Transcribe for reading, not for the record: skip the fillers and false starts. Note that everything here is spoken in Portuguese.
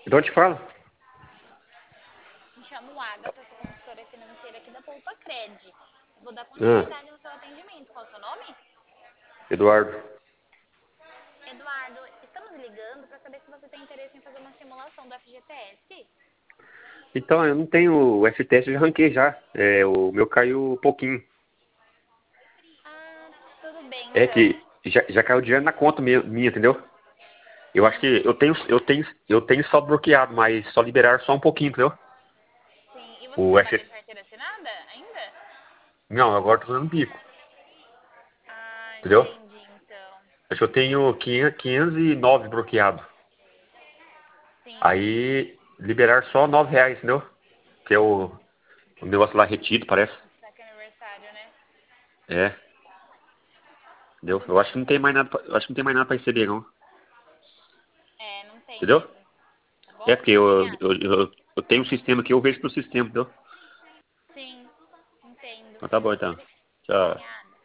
Então eu te falo. Me chamo Agatha, sou consultora financeira aqui da Poupa Cred. Vou dar Ah, continuidade no seu atendimento. Qual é o seu nome? Eduardo. Eduardo, estamos ligando para saber se você tem interesse em fazer uma simulação do FGTS. Então, eu não tenho o FTS, eu já ranquei já. O meu caiu um pouquinho. Ah, tudo bem É então. que já caiu dinheiro na conta minha, entendeu? Eu acho que Sim, eu tenho só bloqueado, mas só liberar só um pouquinho, entendeu? sim. E você O trabalha F... em carteira assinada ainda? Não, agora eu tô dando bico, Ah, entendeu? entendi então. Acho que eu tenho 509 bloqueado. Sim, Aí liberar só R$ 9, entendeu? Que é o negócio lá retido, parece. saque aniversário, né? É, entendeu? Tudo Eu acho bem que não tem então. mais nada, eu acho que não tem mais nada pra receber, não. É, não tem Entendeu? mesmo. Tá É bom? porque Também eu, acho. eu, eu, eu tenho um sistema que eu vejo pro sistema, entendeu? Sim, entendo. Então tá bom então. Tchau. Obrigada.